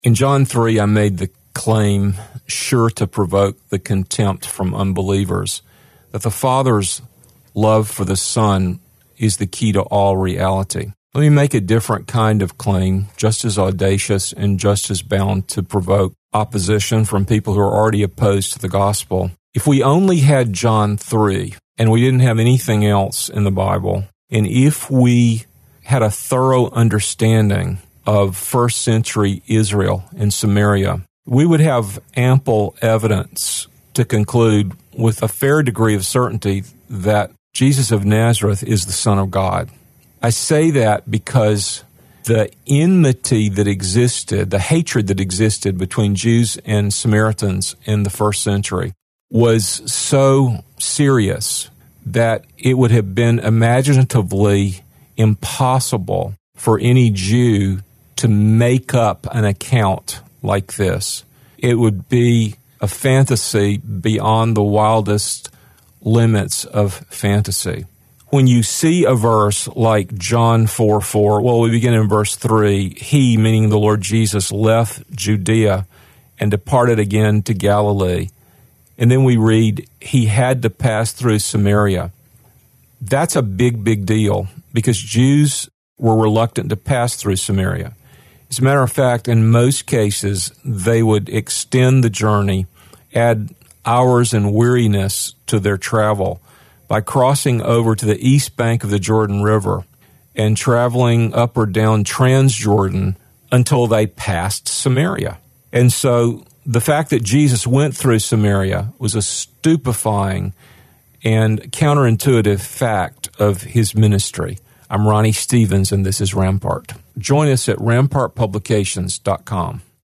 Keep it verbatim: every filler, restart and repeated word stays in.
In John three, I made the claim, sure to provoke the contempt from unbelievers, that the Father's love for the Son is the key to all reality. Let me make a different kind of claim, just as audacious and just as bound to provoke opposition from people who are already opposed to the gospel. If we only had John three and we didn't have anything else in the Bible, and if we had a thorough understanding of first century Israel and Samaria, we would have ample evidence to conclude with a fair degree of certainty that Jesus of Nazareth is the Son of God. I say that because the enmity that existed, the hatred that existed between Jews and Samaritans in the first century was so serious that it would have been imaginatively impossible for any Jew to make up an account like this. It would be a fantasy beyond the wildest limits of fantasy. When you see a verse like John four four, well, we begin in verse three, he, meaning the Lord Jesus, left Judea and departed again to Galilee. And then we read, he had to pass through Samaria. That's a big, big deal because Jews were reluctant to pass through Samaria. As a matter of fact, in most cases, they would extend the journey, add hours and weariness to their travel by crossing over to the east bank of the Jordan River and traveling up or down Transjordan until they passed Samaria. And so the fact that Jesus went through Samaria was a stupefying and counterintuitive fact of his ministry. I'm Ronnie Stevens, and this is Rampart. Join us at rampart publications dot com.